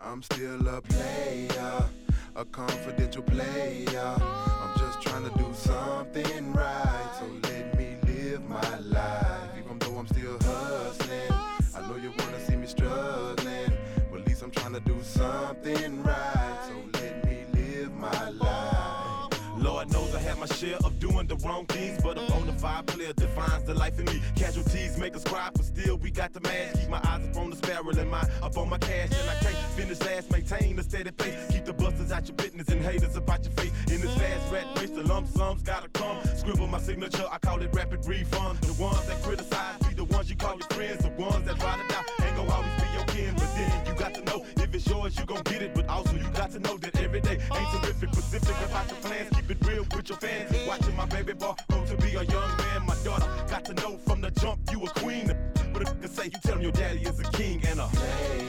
I'm still a player, a confidential player. I'm just trying to do something right, so let me live my life. Even though I'm still hustling, I know you wanna see me struggling, but at least I'm trying to do something right, so let me live my life. Lord knows I had my share of doing the wrong things, but a bona fide player defines the life in me. Casualties make us cry, but still we got the mask. Keep my eyes up on the sparrow and mind up on my cash, and I can't finish last, maintain a steady pace. Keep the busters out your business and haters about your face. In this fast rat race, the lump sums gotta come. Scribble my signature, I call it rapid refund. The ones that criticize be the ones you call your friends, the ones that ride it out ain't gon' always be your kin. But then you got to know if it's yours, you gon' get it. But also you got to know that every day ain't terrific, specific about your plans. Keep it real with your fans. Watching my baby boy grow to be a young man. My daughter got to know from the jump you a queen. But if you say you tell him your daddy is a king and a